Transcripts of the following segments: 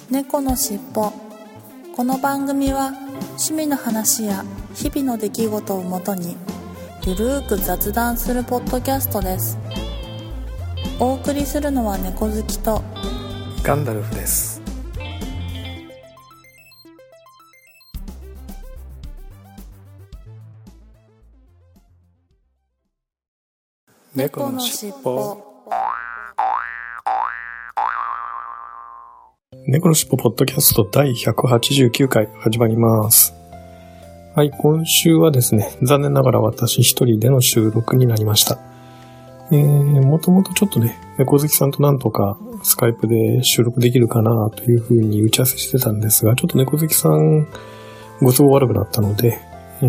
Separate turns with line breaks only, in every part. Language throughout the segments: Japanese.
猫のしっぽ。この番組は趣味の話や日々の出来事をもとにゆるーく雑談するポッドキャストです。お送りするのは猫好きと
ガンダルフです。猫のしっぽ。猫のしっぽポッドキャスト第189回始まります。はい、今週はですね、残念ながら私一人での収録になりました。もともとちょっとね、猫好きさんとなんとかスカイプで収録できるかなというふうに打ち合わせしてたんですが、ちょっと猫好きさんご都合悪くなったので、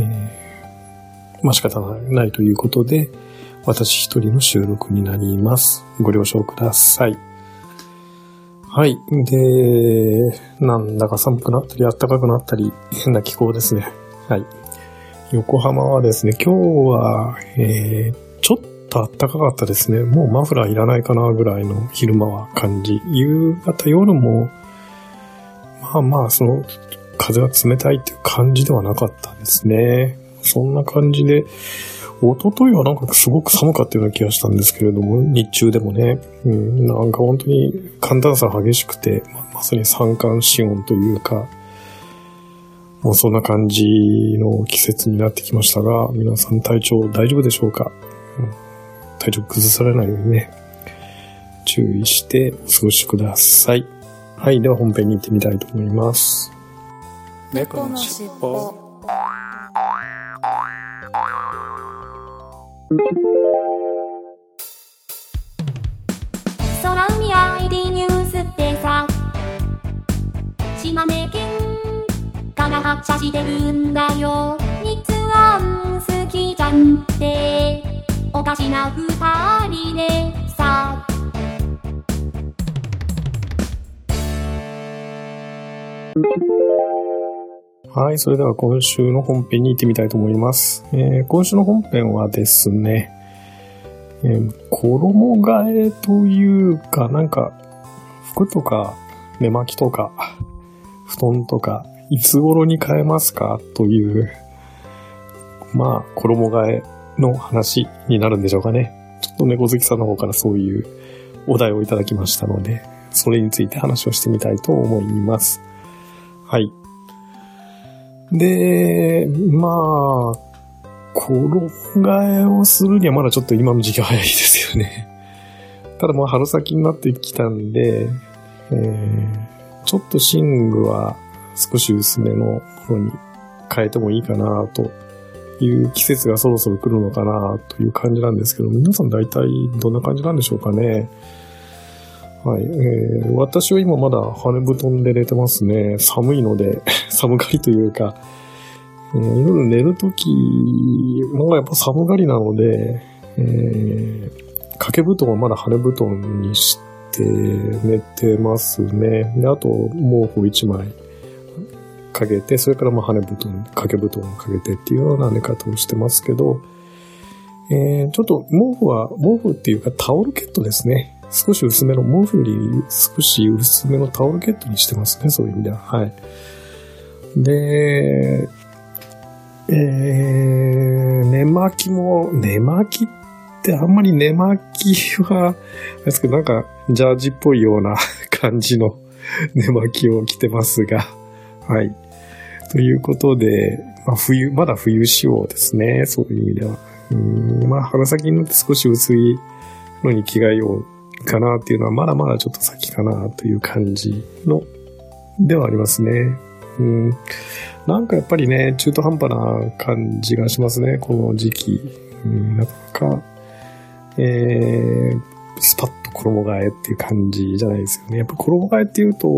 仕方ないということで、私一人の収録になります。ご了承ください。はい。で、なんだか寒くなったり暖かくなったり変な気候ですね。はい。横浜はですね、今日は、ちょっと暖かかったですね。もうマフラーいらないかなぐらいの昼間は感じ。夕方夜も、その風が冷たいっていう感じではなかったですね。そんな感じで、一昨日はなんかすごく寒かったような気がしたんですけれども、日中でもね、なんか本当に寒暖差激しくて、まさに三寒四温というか、もうそんな感じの季節になってきましたが、皆さん体調大丈夫でしょうか？体調崩されないようにね、注意してお過ごしください。はい、では本編に行ってみたいと思います。猫のしっぽ。
空海 ID ニュースってさ、島根県から発車してるんだよ。日安好きじゃんっておかしな二人でさ。
はい、それでは今週の本編に行ってみたいと思います。今週の本編はですね、衣替えというか、なんか服とか寝巻きとか布団とかいつ頃に変えますかという、衣替えの話になるんでしょうかね。ちょっと猫好きさんの方からそういうお題をいただきましたので、それについて話をしてみたいと思います。はい。で、衣替えをするにはまだちょっと今の時期は早いですよね。ただ春先になってきたんで、ちょっと寝具は少し薄めのものに変えてもいいかなという季節がそろそろ来るのかなという感じなんですけど、皆さん大体どんな感じなんでしょうかね。はい、私は今まだ羽布団で寝てますね。寒いので寒がりというか、夜寝るときもやっぱ寒がりなので、掛け布団はまだ羽布団にして寝てますね。で、あと毛布1枚かけて、それから羽布団、掛け布団をかけてっていうような寝方をしてますけど、ちょっと毛布っていうかタオルケットですね。少し薄めの、毛布より少し薄めのタオルケットにしてますね、そういう意味では。はい。で、寝巻きってあんまり寝巻きは、ですけどなんかジャージっぽいような感じの寝巻きを着てますが、はい。ということで、まだ冬仕様ですね、そういう意味では。春先になって少し薄いのに着替えようかなっていうのはまだまだちょっと先かなという感じのではありますね。なんかやっぱりね、中途半端な感じがしますね、この時期。なんか、スパッと衣替えっていう感じじゃないですよね。やっぱ衣替えっていうと、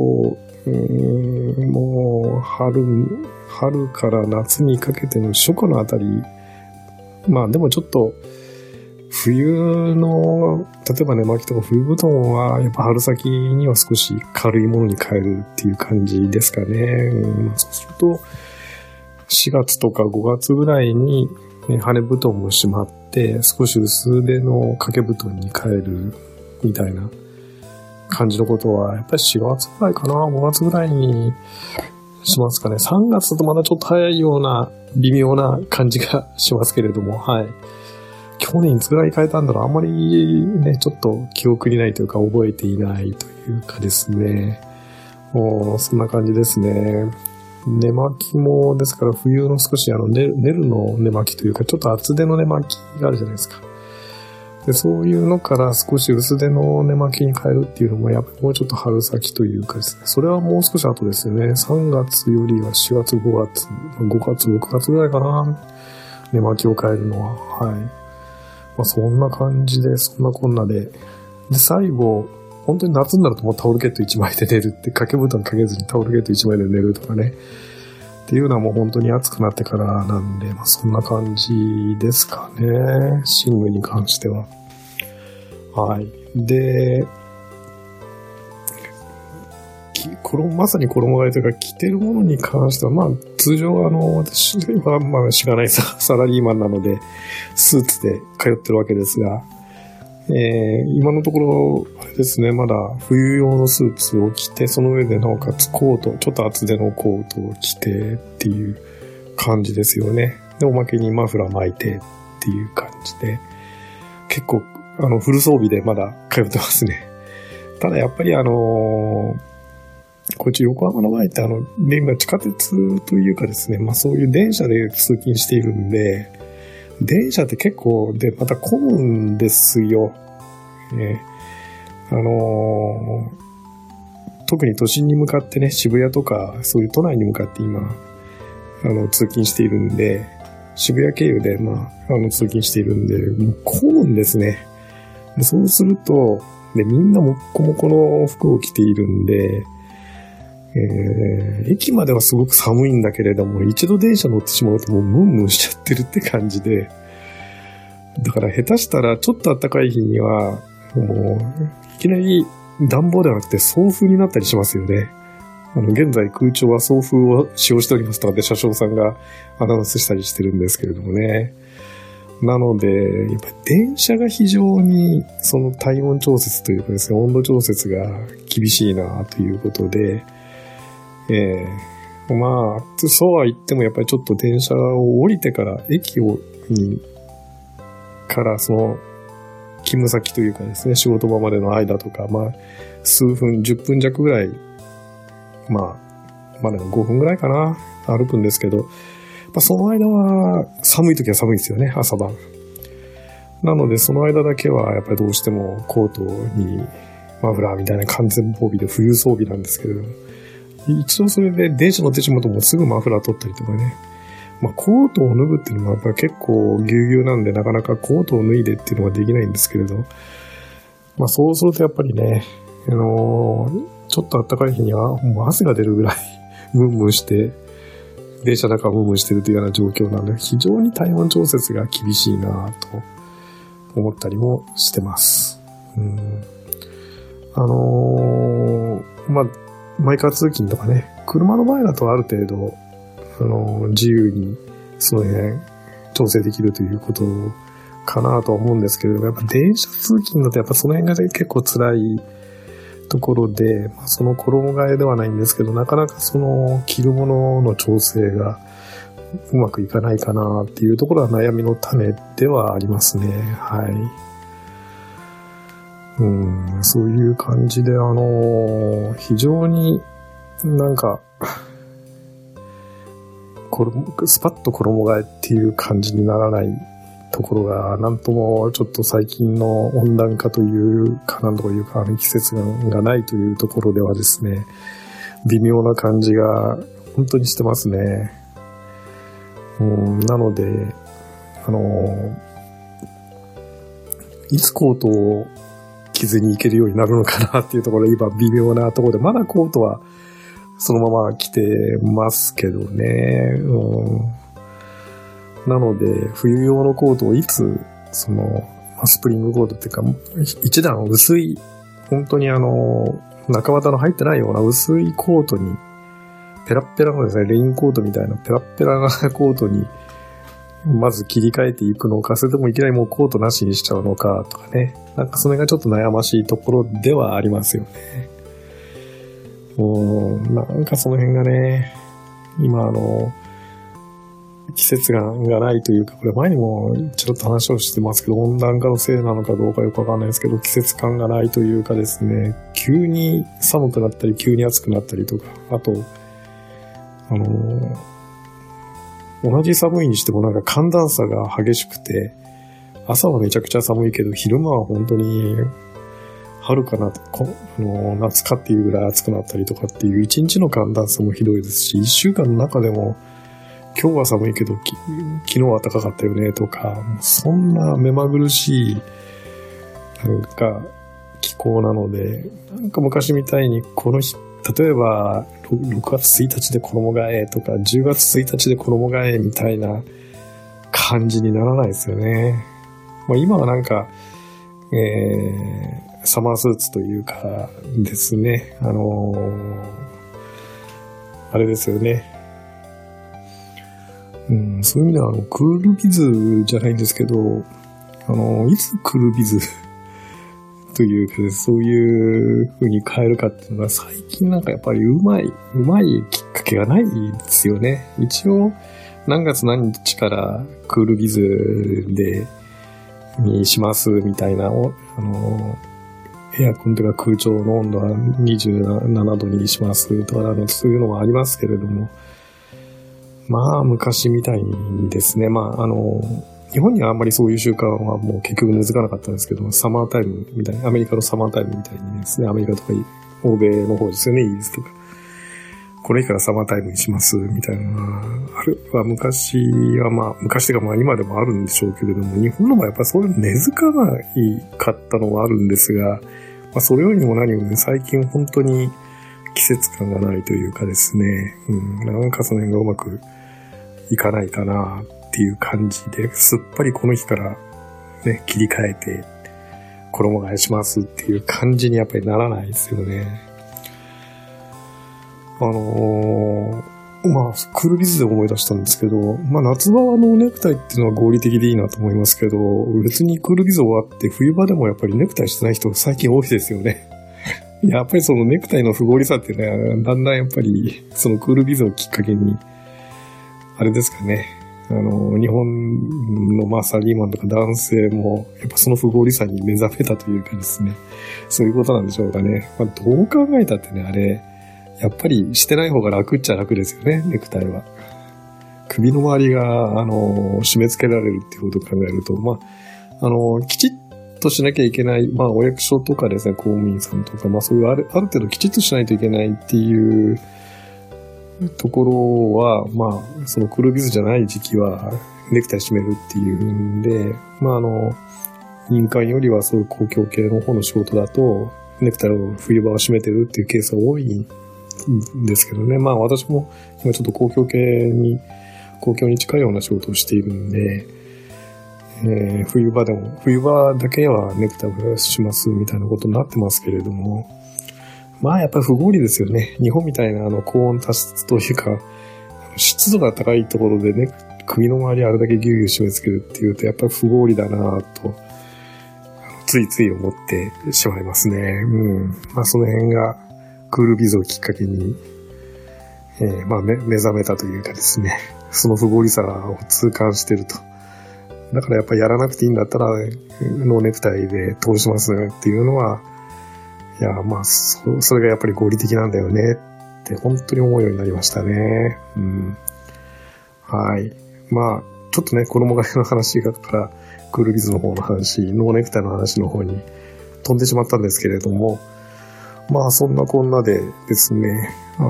もう春から夏にかけての初夏のあたり、でもちょっと冬の、例えば寝巻きとか冬布団はやっぱ春先には少し軽いものに変えるっていう感じですかね。そうすると4月とか5月ぐらいに羽布団もしまって少し薄手の掛け布団に変えるみたいな感じのことは、やっぱり4月ぐらいかな、5月ぐらいにしますかね。3月だとまだちょっと早いような、微妙な感じがしますけれども、はい。去年いつぐらい変えたんだろう、あんまりね、ちょっと記憶にないというか覚えていないというかですね。もう、そんな感じですね。寝巻きも、ですから冬の少しネルの寝巻きというか、ちょっと厚手の寝巻きがあるじゃないですか。で、そういうのから少し薄手の寝巻きに変えるっていうのも、やっぱりもうちょっと春先というかですね。それはもう少し後ですよね。3月よりは4月、5月、5月、6月ぐらいかな。寝巻きを変えるのは。はい。まあそんな感じで、そんなこんなで。で、最後、本当に夏になるともうタオルケット1枚で寝るって、掛け布団かけずにタオルケット1枚で寝るとかね。っていうのはもう本当に暑くなってからなんで、まあそんな感じですかね。寝具に関しては。はい。で、まさに衣替えというか着てるものに関しては、まあ通常私はまあしがないサラリーマンなので、スーツで通ってるわけですが、今のところ、あれですね、まだ冬用のスーツを着て、その上でなおかつコート、ちょっと厚手のコートを着てっていう感じですよね。で、おまけにマフラー巻いてっていう感じで、結構、フル装備でまだ通ってますね。ただやっぱりこっち横浜の場合って今地下鉄というかですね、まあそういう電車で通勤しているんで、電車って結構でまた混むんですよ。特に都心に向かってね、渋谷とかそういう都内に向かって今通勤しているんで、渋谷経由で通勤しているんで、もう混むんですね。でそうするとみんなもっこもこの服を着ているんで、駅まではすごく寒いんだけれども、一度電車乗ってしまうともうムンムンしちゃってるって感じで、だから下手したらちょっと暖かい日にはもういきなり暖房ではなくて送風になったりしますよね。現在空調は送風を使用しておりますとかで車掌さんがアナウンスしたりしてるんですけれどもね。なので、やっぱり電車が非常にその体温調節というかですね、温度調節が厳しいなということで、まあ、そうは言ってもやっぱりちょっと電車を降りてから駅からその勤務先というかですね、仕事場までの間とか、まあ、数分、10分弱ぐらい、まあでも5分ぐらいかな、歩くんですけど、その間は寒い時は寒いですよね、朝晩。なのでその間だけはやっぱりどうしてもコートにマフラーみたいな完全防備で冬装備なんですけれども、一度それで電車乗ってしまうともうすぐマフラー取ったりとかね。まあコートを脱ぐっていうのはやっぱり結構ぎゅうぎゅうなんでなかなかコートを脱いでっていうのはできないんですけれど、まあそうするとやっぱりね、ちょっと暖かい日にはもう汗が出るぐらいムンムンして、電車の中をムンムンしてるというような状況なので、非常に体温調節が厳しいなと思ったりもしてます。まあ、マイカー通勤とかね、車の前だとある程度、自由にその辺調整できるということかなとは思うんですけれども、やっぱ電車通勤だとやっぱその辺が結構辛いところで、まあ、その衣替えではないんですけど、なかなかその着るものの調整がうまくいかないかなっていうところは悩みの種ではありますね。はい。そういう感じで、非常になんか、スパッと衣替えっていう感じにならないところが、なんともちょっと最近の温暖化というか、なんとかいうか、季節がないというところではですね、微妙な感じが本当にしてますね。なので、いつコートを着ずに行けるようになるのかなっていうところで、今微妙なところで、まだコートはそのまま着てますけどね。なので、冬用のコートをいつ、スプリングコートっていうか、一段薄い、本当に中綿の入ってないような薄いコートに、ペラッペラのですね、レインコートみたいなペラッペラなコートにまず切り替えていくのか、それともいきなりもうコートなしにしちゃうのかとかね。なんかそれがちょっと悩ましいところではありますよね。なんかその辺がね、今季節感がないというか、これ前にもちょっと話をしてますけど、温暖化のせいなのかどうかよくわかんないですけど、季節感がないというかですね、急に寒くなったり、急に暑くなったりとか、あと、同じ寒いにしてもなんか寒暖差が激しくて、朝はめちゃくちゃ寒いけど、昼間は本当に春かな、夏かっていうぐらい暑くなったりとかっていう一日の寒暖差もひどいですし、一週間の中でも今日は寒いけど昨日は暖かかったよねとか、そんな目まぐるしいなんか気候なので、なんか昔みたいにこの日、例えば6月1日で衣替えとか10月1日で衣替えみたいな感じにならないですよね。まあ、今はなんか、サマースーツというかですね、あれですよね。そういう意味ではクールビズじゃないんですけど、いつクールビズというか、そういう風に変えるかっていうのが最近なんかやっぱりうまいきっかけがないですよね。一応何月何日からクールビズにしますみたいな、エアコンとか空調の温度は27度にしますとか、そういうのはありますけれども、まあ昔みたいにですね、まあ日本にはあんまりそういう習慣はもう結局根付かなかったんですけども、サマータイムみたいな、アメリカのサマータイムみたいにですね、アメリカとか欧米の方ですよね、イギリスとか。これからサマータイムにしますみたいな、あるは昔はまあ、昔というかまあ今でもあるんでしょうけれども、日本の場合やっぱりそういう根付かないかったのはあるんですが、まあそれよりも何より最近本当に季節感がないというかですね、なんかその辺がうまくいかないかなっていう感じで、すっぱりこの日からね、切り替えて衣替えしますっていう感じにやっぱりならないですよね。まあ、クールビズで思い出したんですけど、まあ夏場のネクタイっていうのは合理的でいいなと思いますけど、別にクールビズ終わって冬場でもやっぱりネクタイしてない人最近多いですよね。やっぱりそのネクタイの不合理さっていうのは、だんだんやっぱりそのクールビズをきっかけに、あれですかね。日本のサラリーマンとか男性も、やっぱその不合理さに目覚めたというかですね。そういうことなんでしょうかね。まあ、どう考えたってね、あれ、やっぱりしてない方が楽っちゃ楽ですよね、ネクタイは。首の周りが、締め付けられるっていうことを考えると、まあ、きちっとしなきゃいけない、まあ、お役所とかですね、公務員さんとか、まあ、そういうある程度きちっとしないといけないっていう、ところは、まあ、そのクールビズじゃない時期は、ネクタイ締めるっていうんで、まあ民間よりはそういう公共系の方の仕事だと、ネクタイを冬場は締めてるっていうケースが多いんですけどね。まあ私も今ちょっと公共に近いような仕事をしているんで、冬場だけはネクタイをしますみたいなことになってますけれども、まあやっぱり不合理ですよね。日本みたいな高温多湿というか、湿度が高いところでね、首の周りあれだけギュウギュウ締め付けるっていうと、やっぱり不合理だなと、ついつい思ってしまいますね。まあその辺がクールビズをきっかけに、まあ目覚めたというかですね、その不合理さを痛感してると。だからやっぱりやらなくていいんだったら、ノーネクタイで通しますねっていうのは、いや、まあ、それがやっぱり合理的なんだよねって本当に思うようになりましたね。はい。まあ、ちょっとね、衣替えの話から、クールビズの方の話、ノーネクタイの話の方に飛んでしまったんですけれども、まあ、そんなこんなでですね、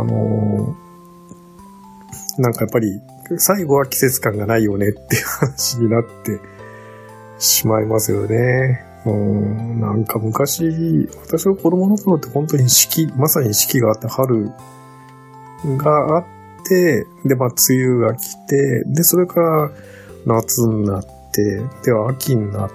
なんかやっぱり、最後は季節感がないよねっていう話になってしまいますよね。なんか昔、私が子供の頃って本当にまさに四季があって、春があって、で、まあ、梅雨が来て、で、それから夏になって、で、秋になって、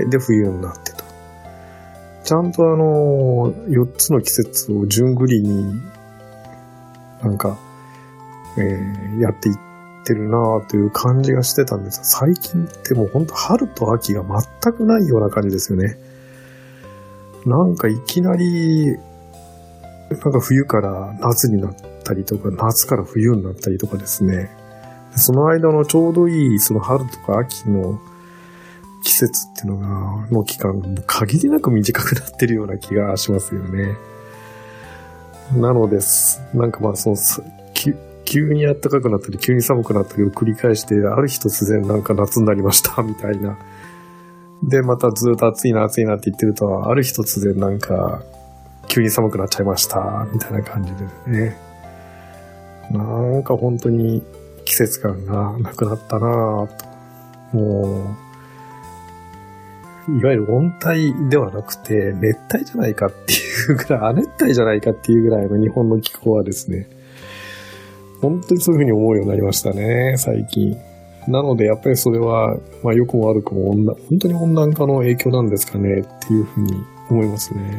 で、冬になってと。ちゃんと4つの季節を順繰りに、なんか、やっていっってるなという感じがしてたんですが、最近ってもうほんと春と秋が全くないような感じですよね。なんかいきなり、なんか冬から夏になったりとか、夏から冬になったりとかですね。その間のちょうどいいその春とか秋の季節っていうの期間がもう限りなく短くなってるような気がしますよね。なのです。なんか急に暖かくなったり急に寒くなったりを繰り返して、ある日突然なんか夏になりましたみたいな。で、またずっと暑いなって言ってると、ある日突然なんか急に寒くなっちゃいましたみたいな感じですね。なんか本当に季節感がなくなったなぁと。もう、いわゆる温帯ではなくて熱帯じゃないかっていうぐらい、亜熱帯じゃないかっていうぐらいの日本の気候はですね、本当にそういうふうに思うようになりましたね、最近。なのでやっぱりそれは、良くも悪くも本当に温暖化の影響なんですかねっていうふうに思いますね。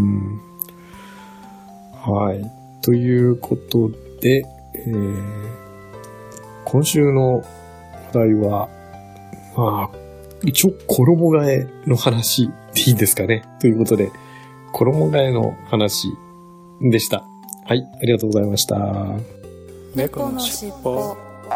はい。ということで、今週の話題は、一応衣替えの話でいいですかね。ということで、衣替えの話でした。はい、ありがとうございました。
猫のしっぽ。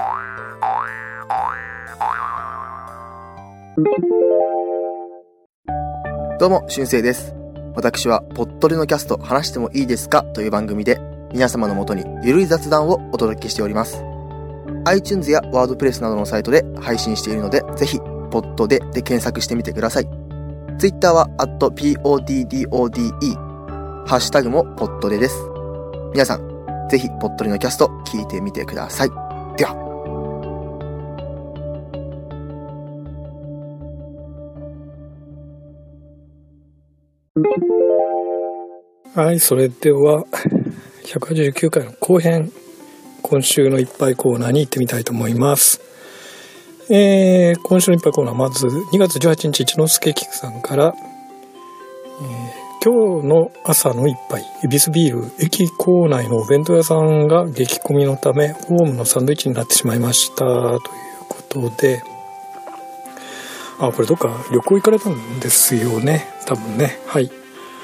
どうも、しゅんせいです。私は、ぽっとりのキャスト話してもいいですかという番組で、皆様のもとにゆるい雑談をお届けしております。iTunes やワードプレスなどのサイトで配信しているので、ぜひ、ポッドで検索してみてください。Twitter は、@PODDODE、ハッシュタグもポッドでです。皆さん、ぜひ、ぽっとりのキャスト聞いてみてください。では。
はい、それでは189回の後編、今週のいっぱいコーナーに行ってみたいと思います。今週のいっぱいコーナー、まず2月18日一之輔菊さんから、今日の朝の一杯、恵比寿ビール駅構内のお弁当屋さんが激混みのためホームのサンドイッチになってしまいましたということで、これどっか旅行行かれたんですよね、多分ね。はい。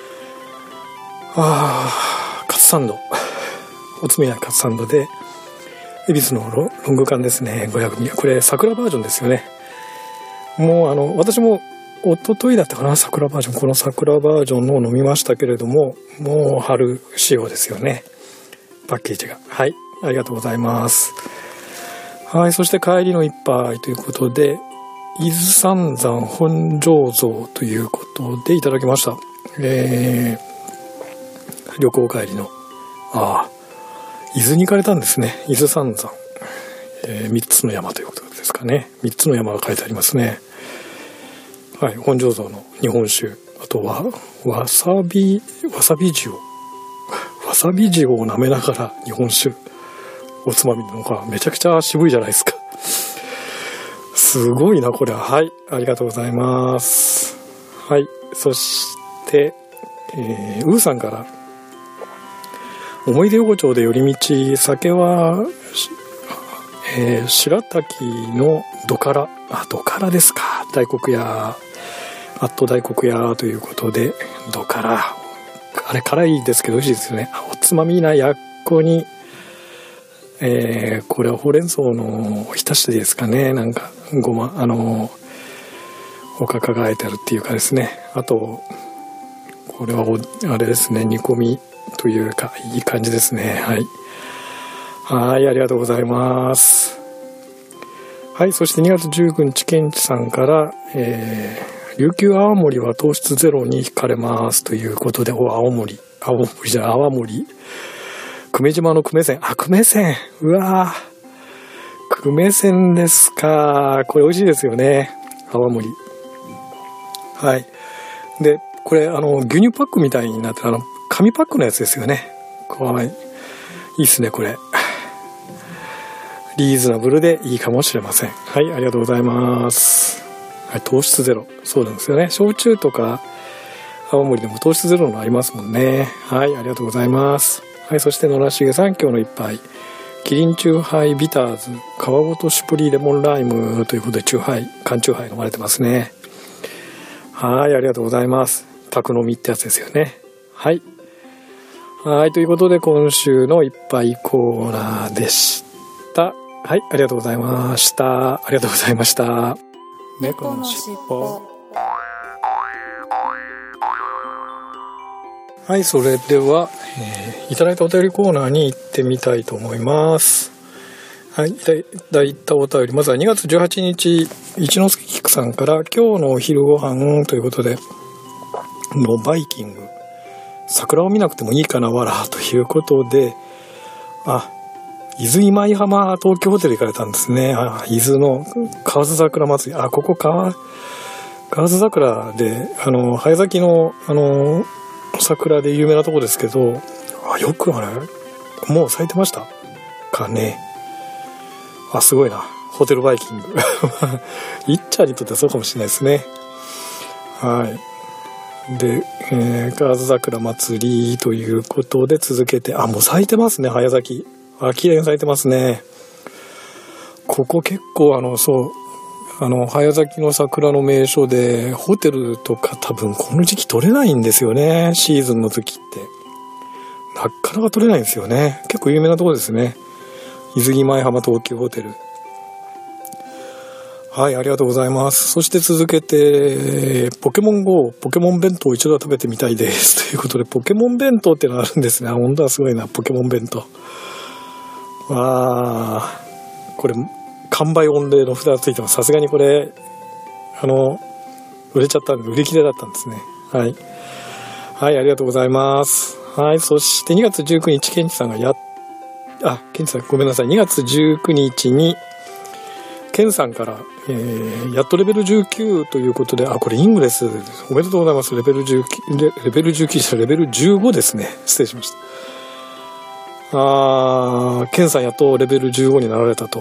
カツサンド、おつみやカツサンドで恵比寿のロング缶ですね、500ミリ。これ桜バージョンですよね。もう私も一昨日だったかな、桜バージョン、この桜バージョンのを飲みましたけれども、もう春仕様ですよね、パッケージが。はい、ありがとうございます。はい、そして帰りの一杯ということで、伊豆三山本醸造ということでいただきました。旅行帰りの、伊豆に行かれたんですね。伊豆三山、3つの山ということですかね。3つの山が書いてありますね。はい、本醸造の日本酒、あとはわさび塩を舐めながら日本酒おつまみのがめちゃくちゃ渋いじゃないですか。すごいなこれは。はい、ありがとうございます。はい、そしてウーさんから、思い出横丁で寄り道、酒は、白滝のドカラですか。大黒屋、大黒屋ということで、ドカラ。あれ辛いですけど美味しいですよね。おつまみなやっこに、これはほうれん草のおひたしですかね。なんか、ごま、おかかがあえてあるっていうかですね。あと、これはあれですね、煮込みというか、いい感じですね。はい。はい、ありがとうございます。はい、そして2月19日、ケンチさんから、琉球泡盛は糖質ゼロに惹かれますということで、泡盛。久米島の久米線。久米線。うわぁ。久米線ですか。これ美味しいですよね。泡盛。はい。で、これ、牛乳パックみたいになってる、紙パックのやつですよね。いいっすね、これ。リーズナブルでいいかもしれません。はい、ありがとうございます。はい、糖質ゼロ。そうなんですよね。焼酎とか、泡盛でも糖質ゼロのありますもんね。はい、ありがとうございます。はい、そして野良しげさん、今日の一杯。 キリンチューハイビターズ皮ごとシュプリレモンライムということで缶チューハイ飲まれてますね。はい、ありがとうございます。宅飲みってやつですよね。はい。はい、ということで今週のいっぱいコーナーでした。はい、ありがとうございました。ありがとうございました。
猫のしっぽ。
はい、それでは、いただいたお便りコーナーに行ってみたいと思います。はい、いただいたお便り、まずは2月18日、一之輔菊さんから、今日のお昼ご飯ということで、のバイキング、桜を見なくてもいいかな、わら、ということで、伊豆今井浜東京ホテル行かれたんですね。伊豆の河津桜祭り。ここ河津桜で、早咲きの、桜で有名なとこですけど、よくもう咲いてましたかね。すごいな。ホテルバイキング。いっちゃんにとってはそうかもしれないですね。はい。で、河津桜祭りということで続けて、もう咲いてますね、早咲き。綺麗に咲いてますね。ここ結構早咲きの桜の名所で、ホテルとか多分この時期取れないんですよね。シーズンの時って。なかなか取れないんですよね。結構有名なところですね。伊豆今井浜東急ホテル。はい、ありがとうございます。そして続けて、ポケモン GO、ポケモン弁当を一度は食べてみたいです。ということで、ポケモン弁当ってのがあるんですね。本当はすごいな、ポケモン弁当。これ、完売御礼の札がついてます。さすがにこれ、売れちゃったんで、売り切れだったんですね。はい。はい、ありがとうございます。はい、そして2月19日、ケンチさんがケンチさんごめんなさい。2月19日に、ケンさんから、やっとレベル19ということで、これイングレス、おめでとうございます。レベル19じゃレベル15ですね。失礼しました。ケンさんやっとレベル15になられたと。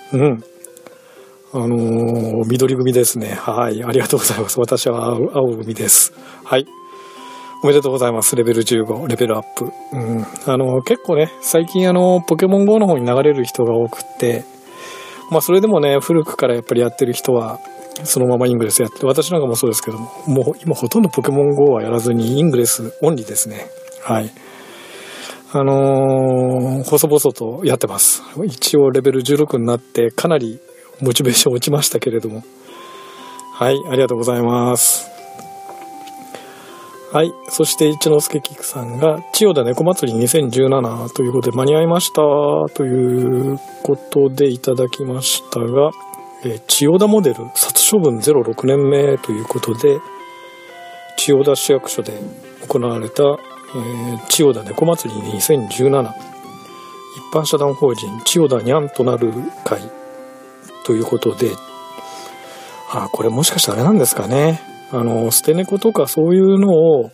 緑組ですね。はい。ありがとうございます。私は青組です。はい。おめでとうございます。レベル15、レベルアップ。結構ね、最近ポケモン GO の方に流れる人が多くて、それでもね、古くからやっぱりやってる人は、そのままイングレスやって、私なんかもそうですけども、もう今ほとんどポケモン GO はやらずにイングレスオンリーですね。はい。細々とやってます。一応レベル16になってかなりモチベーション落ちましたけれども。はい、ありがとうございます。はい、そして一之輔菊さんが千代田猫祭り2017ということで間に合いましたということでいただきましたが、千代田モデル殺処分06年目ということで、千代田市役所で行われた千代田猫祭り2017一般社団法人千代田にゃんとなる会ということで、これもしかしたらあれなんですかね。捨て猫とかそういうの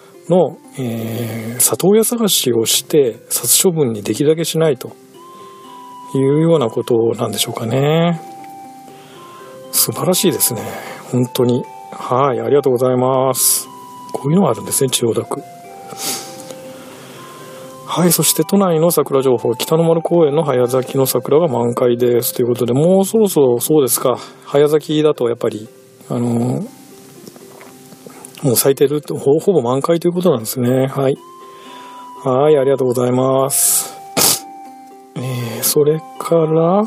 里親探しをして殺処分にできるだけしないというようなことなんでしょうかね。素晴らしいですね。本当に。はい、ありがとうございます。こういうのがあるんですね、千代田区。はい、そして都内の桜情報、北の丸公園の早咲きの桜が満開ですということで、もうそろそろそうですか、早咲きだとやっぱりもう咲いてると ほぼ満開ということなんですね。はい、はい、ありがとうございます。それから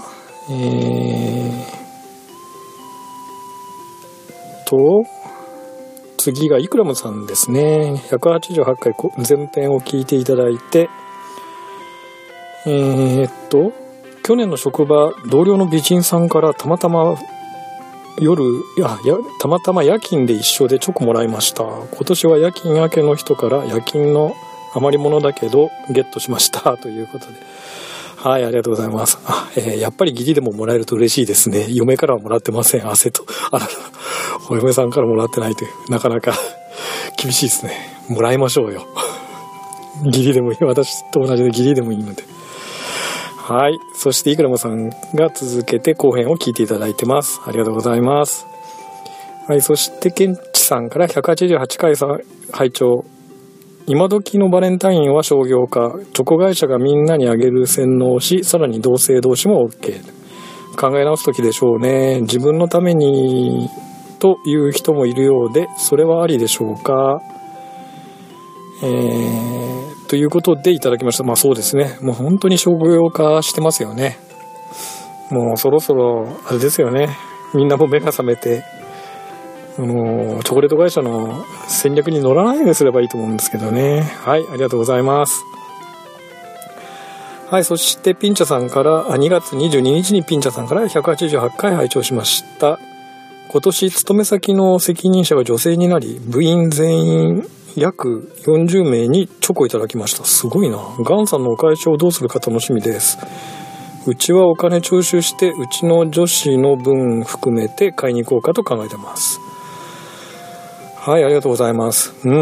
次がイクラムさんですね。188回前編を聞いていただいて、去年の職場同僚の美人さんからたまたま夜勤で一緒でチョコもらいました。今年は夜勤明けの人から夜勤の余り物だけどゲットしましたということで、はい、ありがとうございます。やっぱり義理でももらえると嬉しいですね。嫁からはもらってません。汗とお嫁さんからもらってないという、なかなか厳しいですね。もらいましょうよ。義理でもいい。私と同じで義理でもいいので。はい。そしてイクラムさんが続けて後編を聞いていただいてます。ありがとうございます。はい。そしてケンチさんから188回拝聴今時のバレンタインは商業化、チョコ会社がみんなにあげる洗脳をし、さらに同性同士も OK。考え直す時でしょうね。自分のためにという人もいるようで、それはありでしょうか。ということでいただきました。まあそうですね。もう本当に商業化してますよね。もうそろそろあれですよね。みんなも目が覚めて、チョコレート会社の戦略に乗らないようにすればいいと思うんですけどね。はい、ありがとうございます。はい、そしてピンチャさんから2月22日にピンチャさんから188回拝聴しました。今年勤め先の責任者が女性になり、部員全員約40名にチョコいただきました。すごいな。ガンさんのお返しをどうするか楽しみです。うちはお金徴収してうちの女子の分含めて買いに行こうかと考えてます。はい、ありがとうございます。あ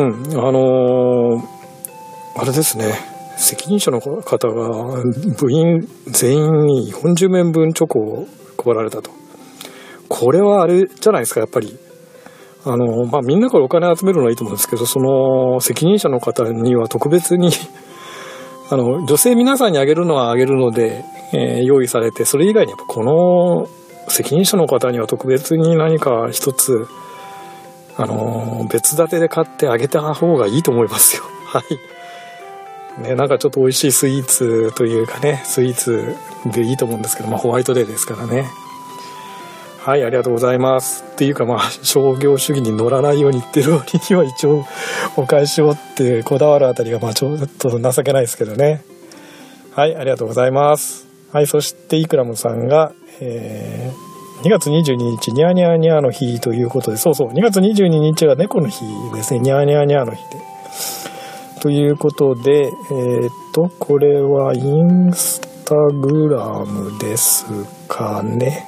れですね。責任者の方が部員全員に40名分チョコを配られたと。これはあれじゃないですか、やっぱり。みんなからお金集めるのはいいと思うんですけど、その責任者の方には特別に女性皆さんにあげるのはあげるので、用意されて、それ以外にやっぱこの責任者の方には特別に何か一つ別立てで買ってあげた方がいいと思いますよ。はいね、なんかちょっと美味しいスイーツというかね、スイーツでいいと思うんですけど、ホワイトデーですからね。はい、ありがとうございます。っていうか商業主義に乗らないように言ってる割には一応お返しをってこだわるあたりがちょっと情けないですけどね。はい、ありがとうございます。はい、そしてイクラムさんが、2月22日ニャーニャーニャーの日ということで、そうそう、2月22日は猫の日ですね。ニャーニャーニャーの日で。ということで、これはインスタグラムですかね。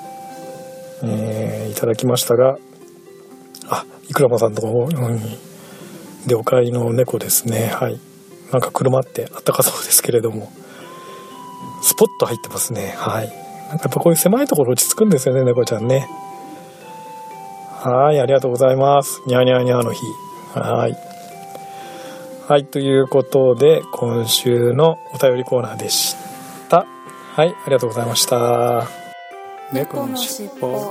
いただきましたが、イクラマさんとこでお飼いの猫ですね。はい。なんか車ってあったかそうですけれども、スポッと入ってますね。はい。なんかやっぱこういう狭いところ落ち着くんですよね、猫ちゃんね。はい、ありがとうございます。ニャーニャーニャーの日。はい。はい、ということで今週のお便りコーナーでした。はい、ありがとうございました。
猫のしっぽ。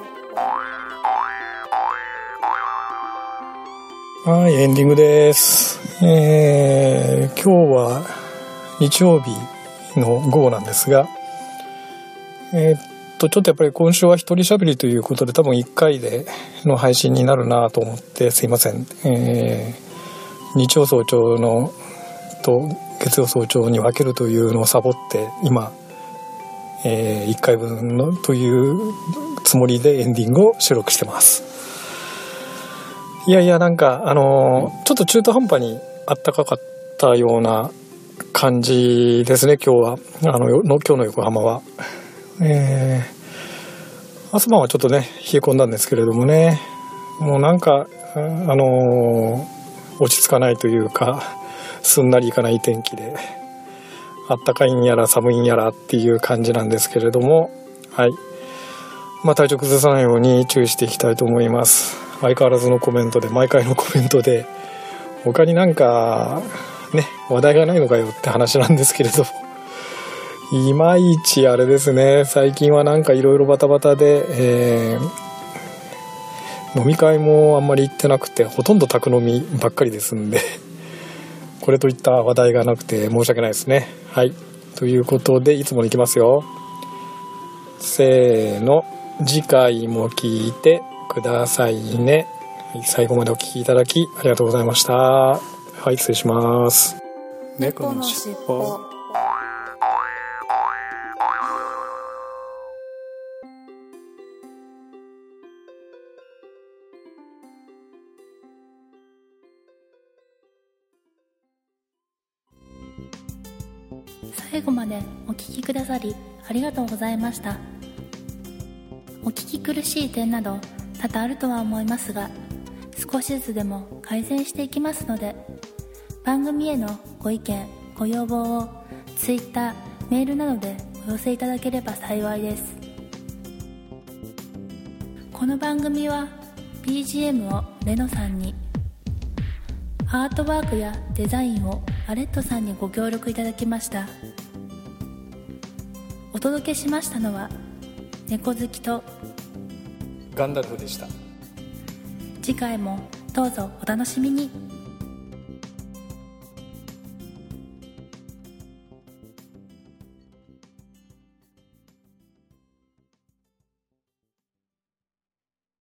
はい、エンディングです。今日は日曜日の午後なんですが、ちょっとやっぱり今週は一人喋りということで多分1回での配信になるなと思ってすいません。日曜早朝のと月曜早朝に分けるというのをサボって今、1回分のというつもりでエンディングを収録してます。いやなんかちょっと中途半端にあったかかったような感じですね。今日は今日の横浜は、朝晩はちょっとね冷え込んだんですけれどもね、もうなんか落ち着かないというかすんなりいかない天気で、あったかいんやら寒いんやらっていう感じなんですけれども、はい、体調崩さないように注意していきたいと思います。相変わらずのコメントで、毎回のコメントで、他になんかね話題がないのかよって話なんですけれど、いまいちあれですね。最近はなんかいろいろバタバタで、飲み会もあんまり行ってなくて、ほとんど宅飲みばっかりですんでこれといった話題がなくて申し訳ないですね。はい、ということでいつもに行きますよ。せーの、次回も聞いてくださいね。はい、最後までお聞きいただきありがとうございました。はい、失礼します。
猫のしっぽ。最後までお聞きくださりありがとうございました。お聞き苦しい点など多々あるとは思いますが、少しずつでも改善していきますので、番組へのご意見ご要望を Twitter、メールなどでお寄せいただければ幸いです。この番組は BGM をレノさんに、 アートワークやデザインをアレットさんにご協力いただきました。お届けしましたのは猫好きと
ガンダルフでした。
次回もどうぞお楽しみに。